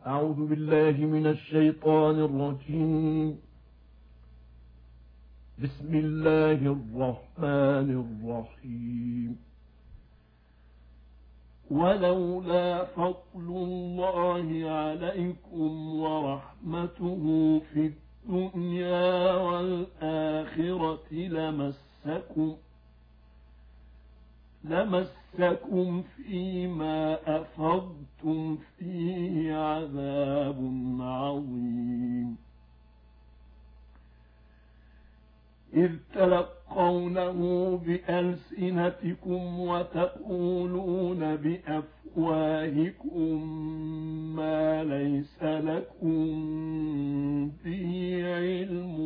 أعوذ بالله من الشيطان الرجيم. بسم الله الرحمن الرحيم. ولولا فضل الله عليكم ورحمته في الدنيا والآخرة لمسكم فيما أفضتم فيه عذاب عظيم، إذ تلقونه بألسنتكم وتقولون بأفواهكم ما ليس لكم به علم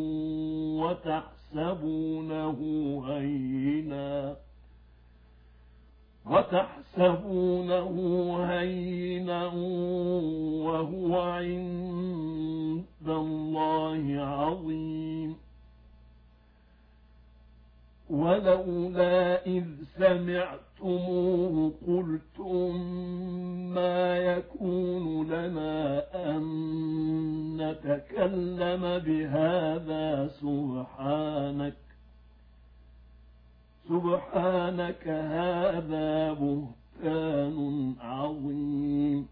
وتحسبونه هينا وهو عند الله عظيم. ولولا إذ سمعتموه قلتم ما يكون لنا أن نتكلم بهذا سبحانك هذا بهتان عظيم.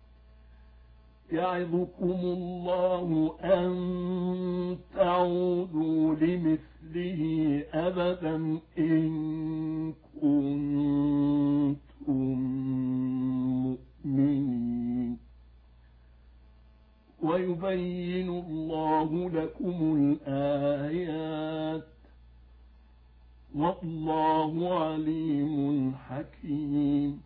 يعظكم الله أن تعودوا لمثله أبدا إن كنتم مؤمنين. ويبين الله لكم الآيات والله عليم حكيم.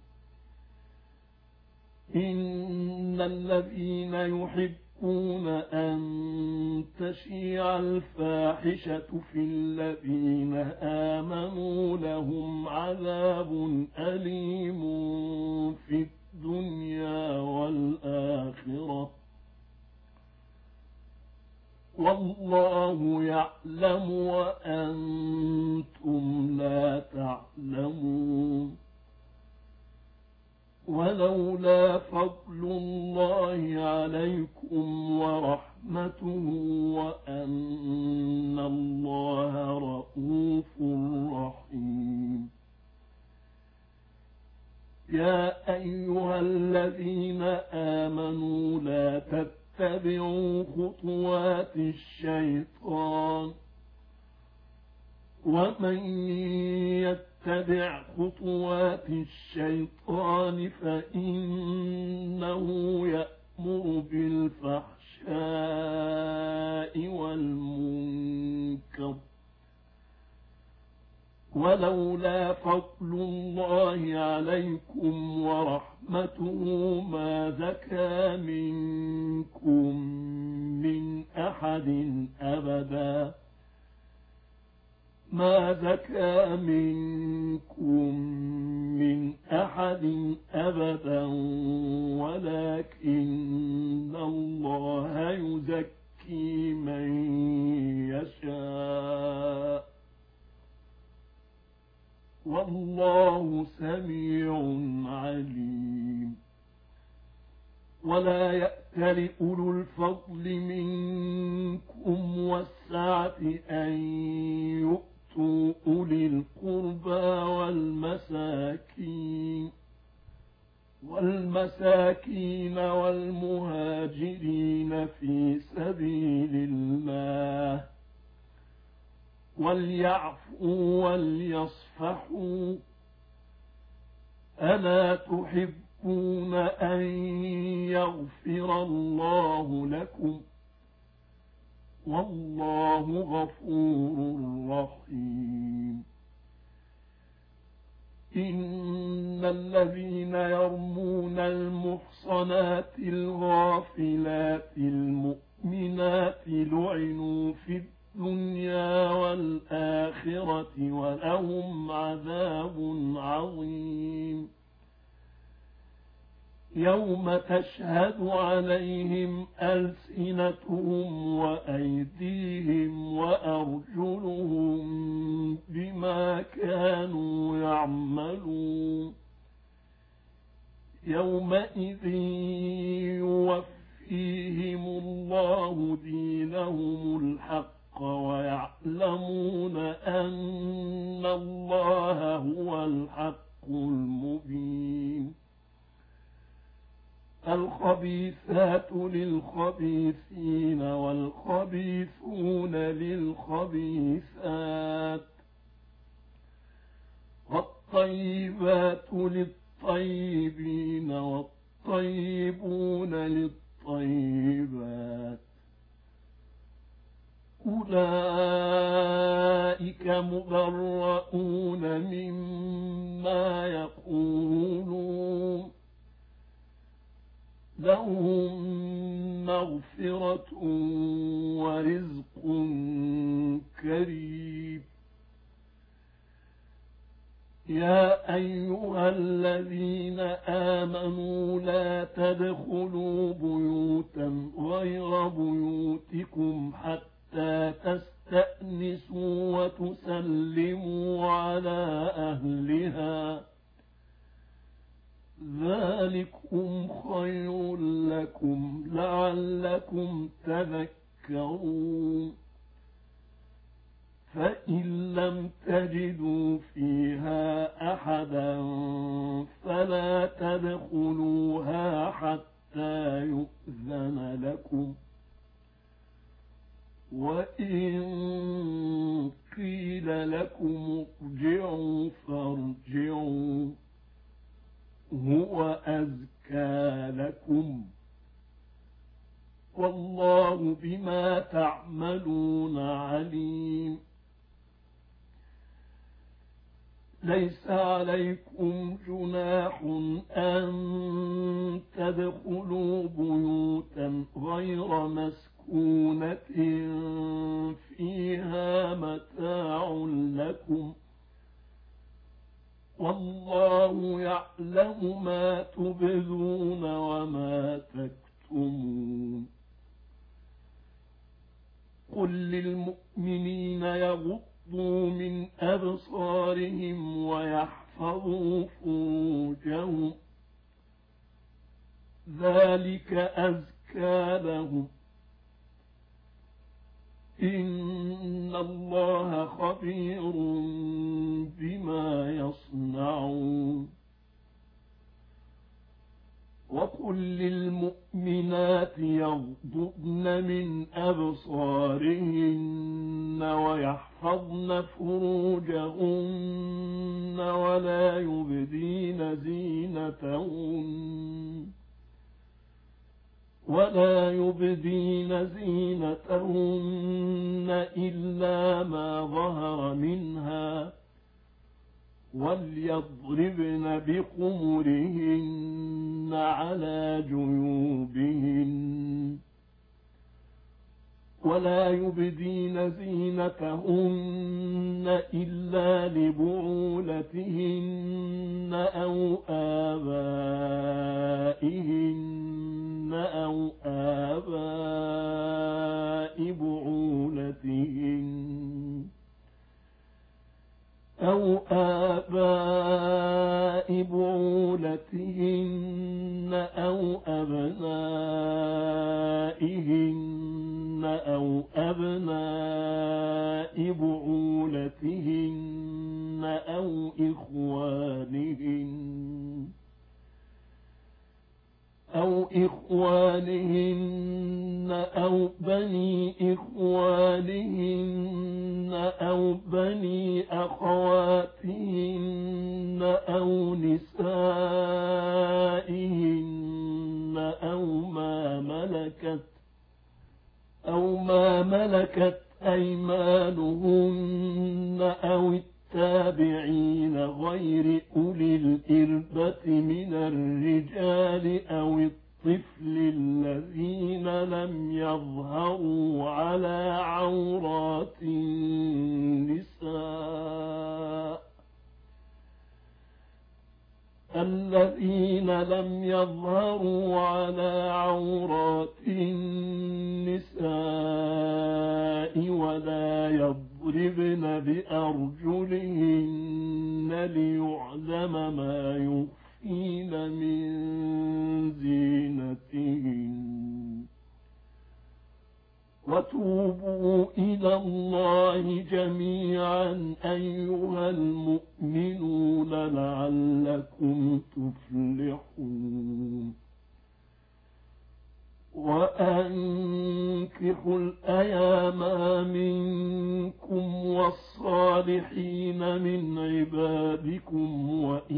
إن الذين يحبون أن تشيع الفاحشة في الذين آمنوا لهم عذاب أليم في الدنيا والآخرة والله يعلم وأنتم لا تعلمون. ولولا فضل الله عليكم ورحمته وأن الله رءوف رحيم. يا أيها الذين آمنوا لا تتبعوا خطوات الشيطان، ومن يتبع خطوات الشيطان فإنه يأمر بالفحشاء والمنكر. ولولا فضل الله عليكم ورحمته ما زكى منكم من أحد أبدا ولكن الله يزكي من يشاء والله سميع عليم. ولا يأتل أولو الفضل منكم والسعة أن يؤتوا أولي القربى والمساكين والمهاجرين في سبيل الله وليعفوا وليصفحوا. ألا تحبون أن يغفر الله لكم والله غفور رحيم. إن الذين يرمون المحصنات الغافلات المؤمنات لعنوا في الدنيا والآخرة ولهم عذاب عظيم. يوم تشهد عليهم ألسنتهم وأيديهم وأرجلهم بما كانوا يعملون. يومئذ يوفيهم الله دينهم الحق ويعلمون أن الله هو الحق المبين. الخبيثات للخبيثين والخبيثون للخبيثات والطيبات للطيبين والطيبون للطيبات أولئك مبرؤون مما يقولون لهم مغفرة ورزق كريم. يا أيها الذين آمنوا لا تدخلوا بيوتا غير بيوتكم حتى تستأنسوا وتسلموا على أهلها ذلكم خير لكم لعلكم تذكرون. فإن لم تجدوا فيها أحدا فلا تدخلوها حتى يؤذن لكم، وإن قيل لكم ارجعوا فارجعوا هو أزكى لكم والله بما تعملون عليم. ليس عليكم جناح أن تدخلوا بيوتا غير مسكونة فيها متاع لكم والله يعلم ما تبدون وما تكتمون. قل للمؤمنين يغضوا من أبصارهم ويحفظوا فروجهم ذلك أزكى لهم إن الله خبير بما يصنعون. وقل للمؤمنات يغضضن من أبصارهن ويحفظن فروجهن ولا يبدين زينتهن إلا ما ظهر منها وليضربن بخمرهن على جيوبهن ولا يبدين زينتهن إلا لبعولتهن أو آبائهن أو آباء بعولتهن أو أبنائهن أو أبناء بعولتهن أو إخوانهن أو بني إخوانهن أو بني أخواتهن أو نسائهن أو ما ملكت أيمانهن أو التابعين غير أولي الإربة من الرجال أو الطفل الذين لم يظهروا على عورات النساء ولا يضربن بأرجلهن ليعلم ما يخفين من زينتهن وتوبوا إلى الله جميعا أيها المؤمنون لعلكم تفلحون وأنكحوا الأيام منكم والصالحين من عبادكم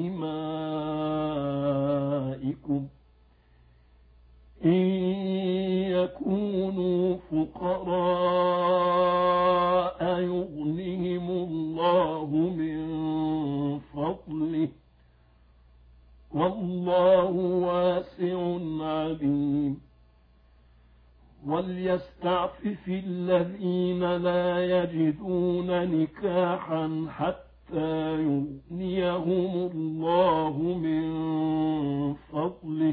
وإمائكم إن يكونوا فقراء يغنهم الله من فضله والله واسع عليم وليستعفف الذين لا يجدون نكاحا حتى يغنيهم الله من فضله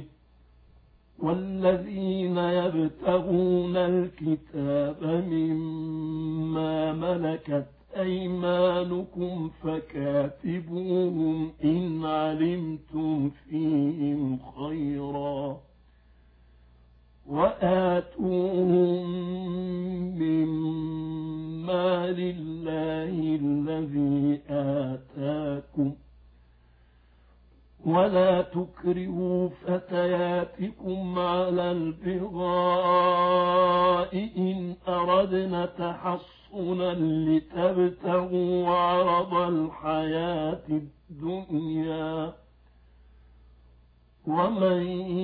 والذين يبتغون الكتاب مما ملكت أيمانكم فكاتبوهم إن علمتم فيهم خيرا وآتوهم مما لله الذي آتاكم ولا تكرهوا فتياتكم على البغاء إن أردنا تحصنا لتبتغوا عرض الحياة الدنيا ومن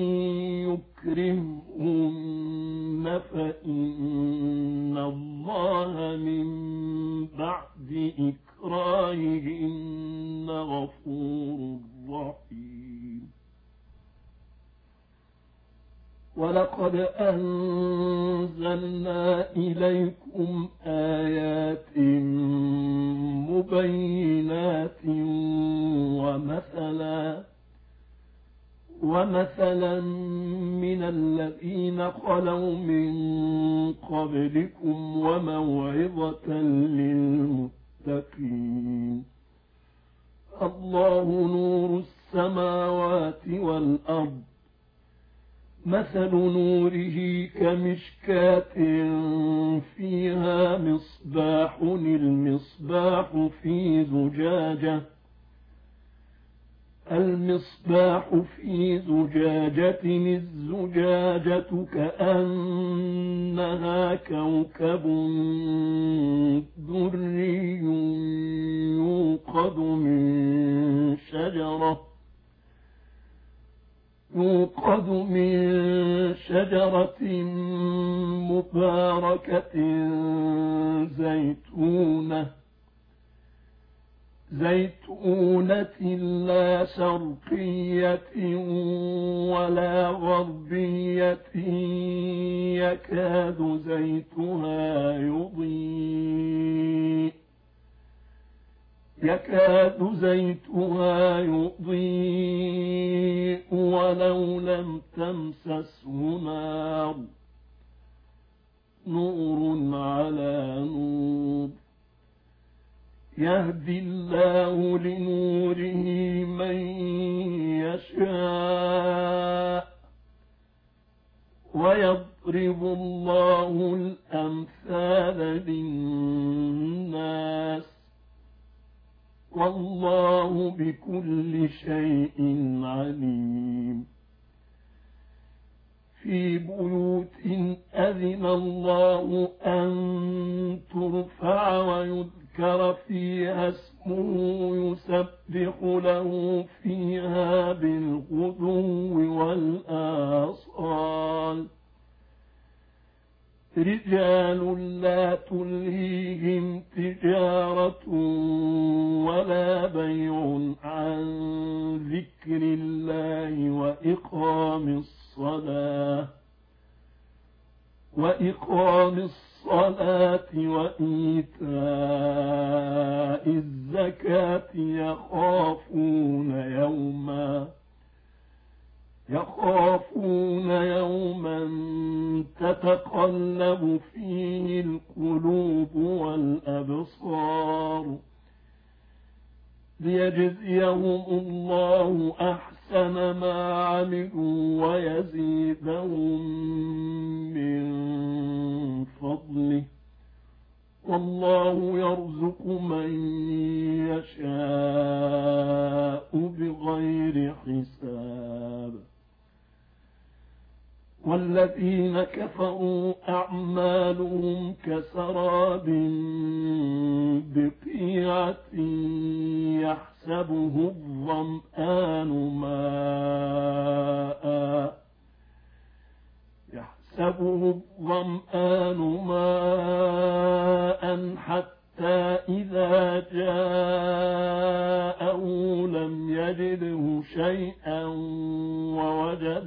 يكرهن فإن الله من بعد إكراههن غفور رحيم ولقد أنزلنا إليكم آيات مبينات ومثلا من الذين خلوا من قبلكم وموعظة للمتقين الله نور السماوات والأرض مثل نوره كمشكاة فيها مصباح المصباح في زجاجة الزجاجة كأنها كوكب دري يوقد من شجرة مباركة زيتونة لا شرقية ولا غربية يكاد زيتها يضيء ولو لم تمسسه نار نور على نور يهدي الله لنوره من يشاء ويضرب الله الأمثال للناس والله بكل شيء عليم في بيوت أذن الله أن ترفع ويذكر فيها اسمه يسبح له فيها بالغدو والآصال رجال لا تلهيهم تجارة ولا بيع عن ذكر الله وإقام الصلاة وإيتاء الزكاة يخافون يوما تتقلب فيه القلوب والأبصار ليجزيهم الله أحسن ما عملوا ويزيدهم من فضله والله يرزق من يشاء بغير حساب. والذين كفروا أعمالهم كسراب بقيعة يحسبه الظمآن ماء حتى إذا جاءه لم يجده شيئا ووجد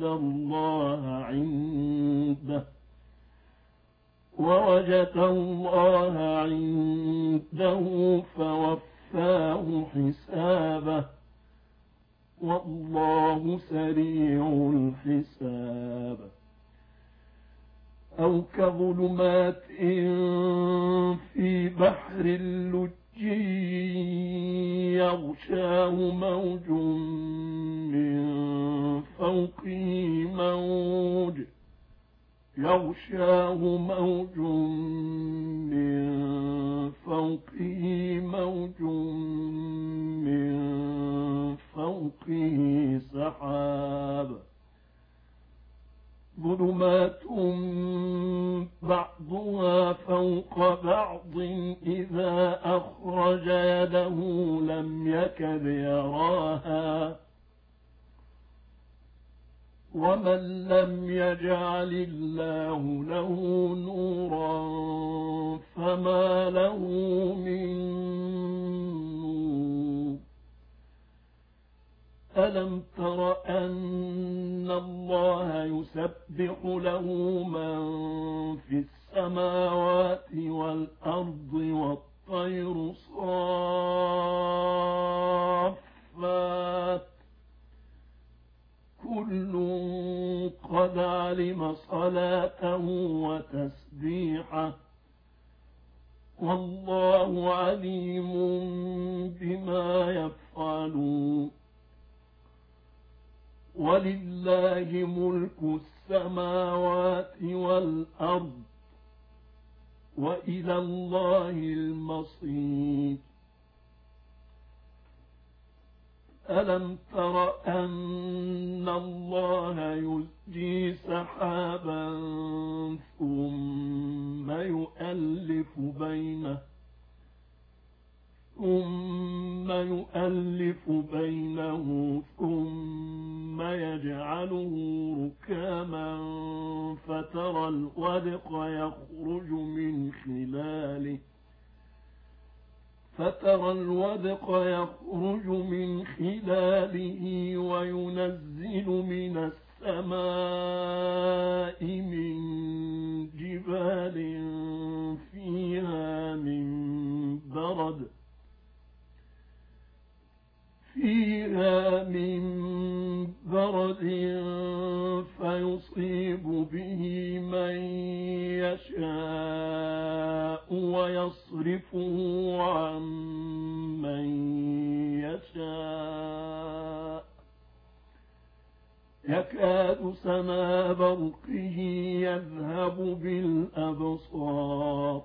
الله عنده فوفاه حسابه والله سريع الحساب. أو كظلمات في بحر لجي يغشاه موج من فوقه سحاب ظلمات بعضها فوق بعض إذا أخرج يده لم يكد يراها ومن لم يجعل الله له نورا فما له من نور. ألم تر أن الله يسبح له من في السماوات والأرض والطير صافات كل قد علم صلاته وتسبيحه والله عليم بما يفعلون. ولله ملك السماوات والأرض وإلى الله المصير. ألم تر أن الله يزجي سحابا ثم يؤلف بينه ثم يجعله ركاما فترى الودق يخرج من خلاله وينزل من السماء من جبال فيها من برد فيصيب به من يشاء ويصرفه عن من يشاء يكاد سنا برقه يذهب بالأبصار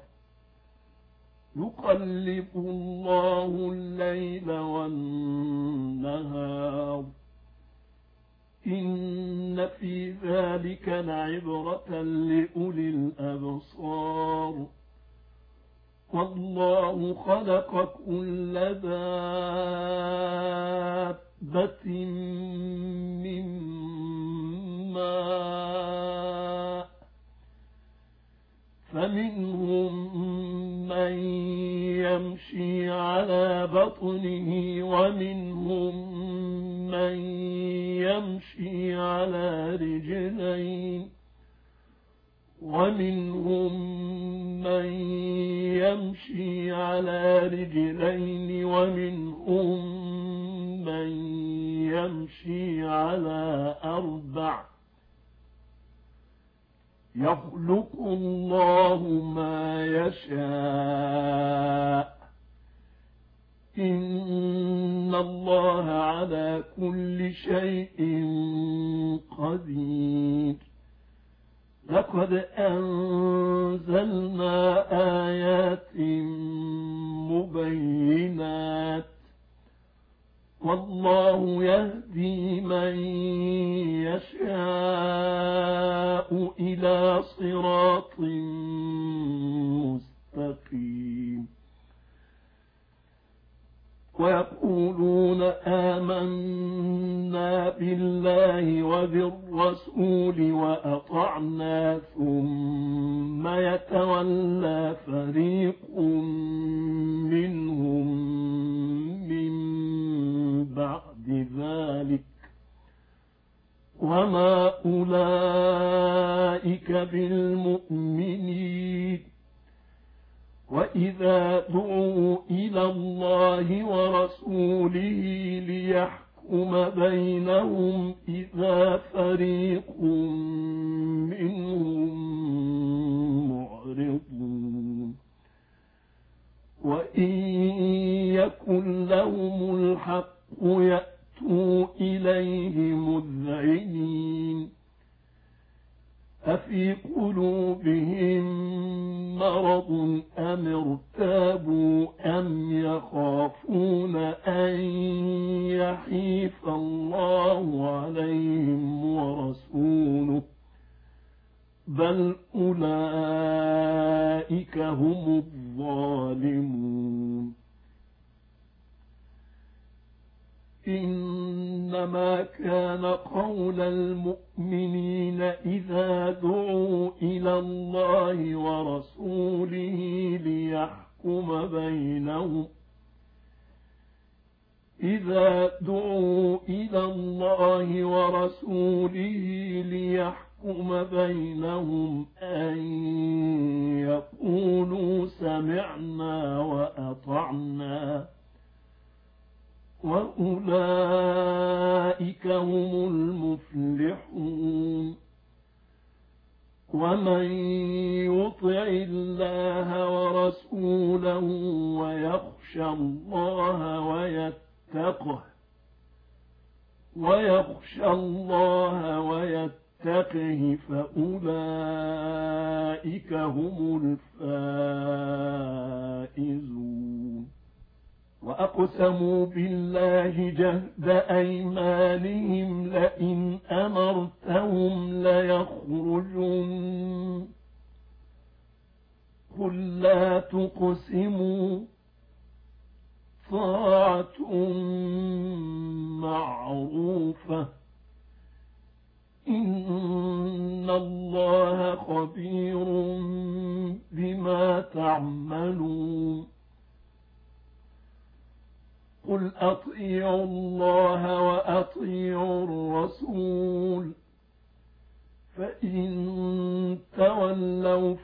يقلب الله الليل والنهار إن في ذلك لعبرة لأولي الأبصار. والله خلق كل دابة من ماء فمنهم من يمشي على بطنه ومنهم من يمشي على رجلين ومنهم من يمشي على أربع يخلق الله ما يشاء إن الله على كل شيء قدير. لقد أنزلنا آيات مبينات والله يهدي من يشاء إلى صراط مستقيم ويقولون آمنا بالله وبالرسول وأطعنا ثم يتولى فريق منهم من بعد ذلك وما أولئك بالمؤمنين وإذا دعوا إلى الله ورسوله ليحكم بينهم إذا فريق منهم معرضون وإن يكن لهم الحق يأتوا إليه مذعنين أفي قلوبهم مرض أم ارتابوا أم يخافون أن يحيف الله عليهم ورسوله بل أولئك هم الظالمون إنما كان قول المؤمنين إذا دعوا إلى الله ورسوله ليحكم بينهم أن يقولوا سمعنا وأطعنا وأولئك هم المفلحون ومن يطع الله ورسوله ويخشى الله ويتقه فأولئك هم الفائزون وأقسموا بالله جهد أيمانهم لئن أمرتهم ليخرجن قل لا تقسموا طاعة معروفة إن الله خبير بما تعملون قل أطيعوا الله وأطيعوا الرسول فإن تولوا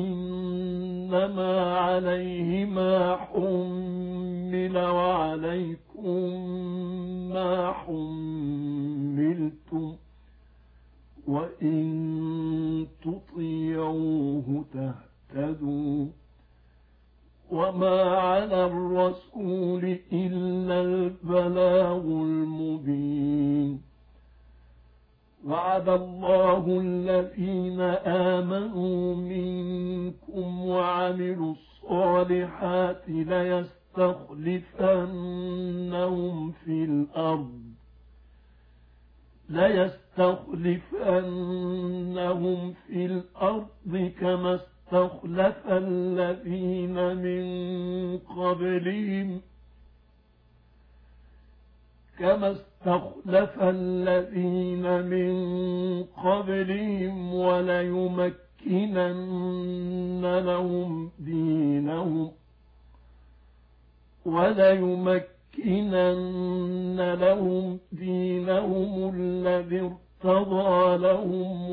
فإنما عليه ما حمل وعليكم ما حملتم وإن تطيعوه تهتدوا وما على الرسول إلا البلاغ المبين وعد الله الذين آمنوا منكم وعملوا الصالحات ليستخلفنهم في الأرض كما استخلف الذين من قبلهم وليمكنن لهم دينهم الذي ارتضى لهم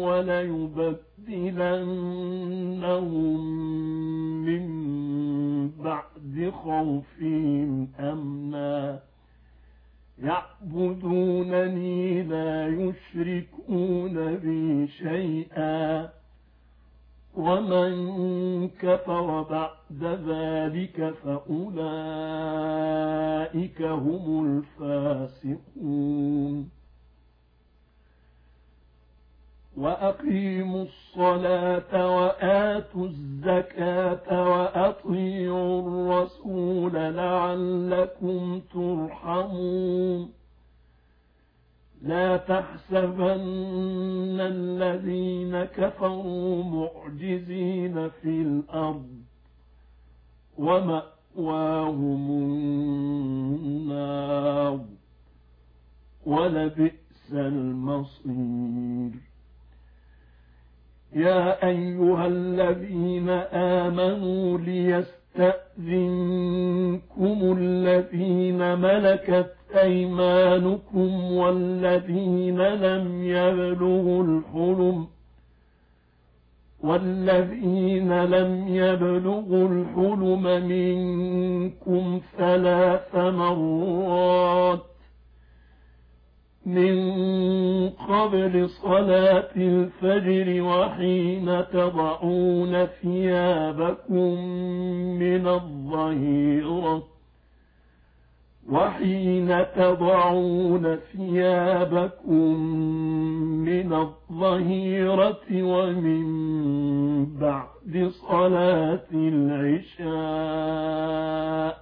وليبدلنهم من بعد خوفهم أمنا يعبدونني لا يشركون بي شيئا ومن كفر بعد ذلك فأولئك هم الفاسقون وأقيموا الصلاة وآتوا الزكاة وأطيعوا الرسول لعلكم ترحمون لا تحسبن الذين كفروا معجزين في الأرض ومأواهم النار ولبئس المصير يا أيها الذين آمنوا ليستأذنكم الذين ملكت أيمانكم والذين لم يبلغوا الحلم منكم 3 مرات من قبل صلاة الفجر وحين تضعون ثيابكم من الظهيرة ومن بعد صلاة العشاء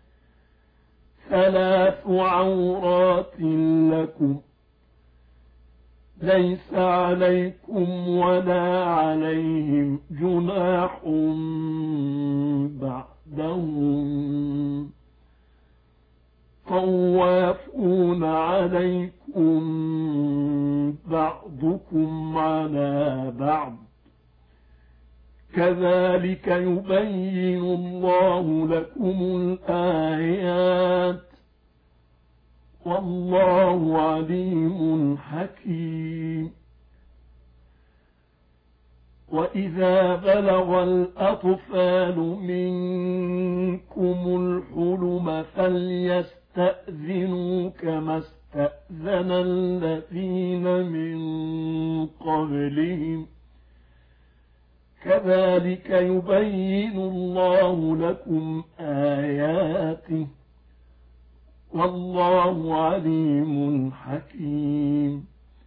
3 عورات لكم ليس عليكم ولا عليهم جناح بعدهم طوافون عليكم بعضكم على بعض كذلك يبين الله لكم الآيات والله عليم حكيم وإذا بلغ الأطفال منكم الحلم فليستأذنوا كما استأذن الذين من قبلهم كذلك يبين الله لكم آياته والله عليم حكيم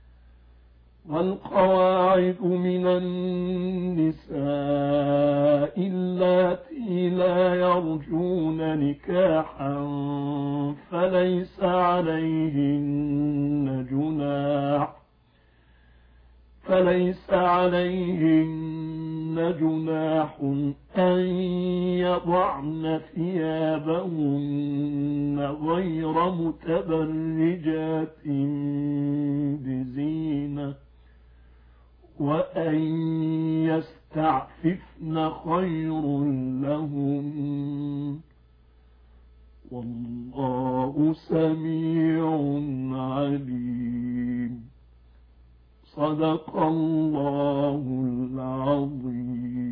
والقواعد من النساء اللاتي لا يرجون نكاحا فليس عليهن جناح أن يضعن ثيابهن غير متبرجات بزينة وأن يستعففن خير لهم والله سميع عليم صدق الله العظيم